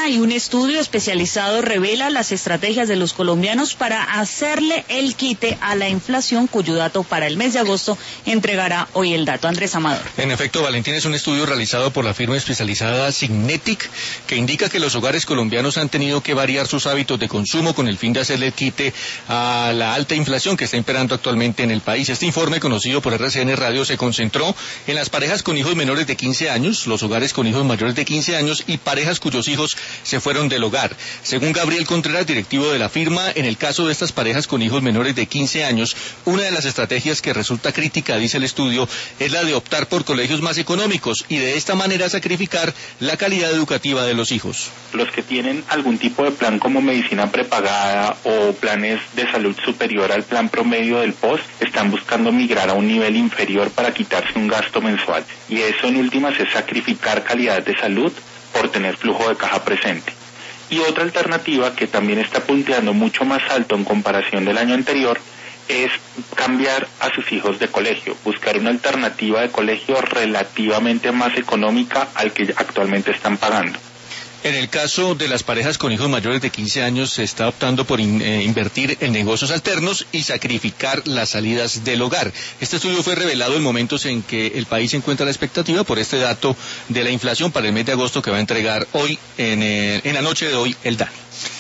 semana y un estudio especializado revela las estrategias de los colombianos para hacerle el quite a la inflación, cuyo dato para el mes de agosto entregará hoy el dato. Andrés Amador. En efecto, Valentín, es un estudio realizado por la firma especializada Signetic que indica que los hogares colombianos han tenido que variar sus hábitos de consumo con el fin de hacerle el quite a la alta inflación que está imperando actualmente en el país. Este informe, conocido por RCN Radio, se concentró en las parejas con hijos menores de 15 años, los hogares con hijos mayores de 15 años y parejas cuyos hijos se fueron del hogar. Según Gabriel Contreras, directivo de la firma, en el caso de estas parejas con hijos menores de 15 años, una de las estrategias que resulta crítica, dice el estudio, es la de optar por colegios más económicos y de esta manera sacrificar la calidad educativa de los hijos. Los que tienen algún tipo de plan como medicina prepagada o planes de salud superior al plan promedio del POS están buscando migrar a un nivel inferior para quitarse un gasto mensual. Y eso en últimas es sacrificar calidad de salud por tener flujo de caja presente. Y otra alternativa que también está punteando mucho más alto en comparación del año anterior es cambiar a sus hijos de colegio, buscar una alternativa de colegio relativamente más económica al que actualmente están pagando. En el caso de las parejas con hijos mayores de 15 años se está optando por invertir en negocios alternos y sacrificar las salidas del hogar. Este estudio fue revelado en momentos en que el país se encuentra a la expectativa por este dato de la inflación para el mes de agosto que va a entregar hoy, en la noche de hoy, el DANE.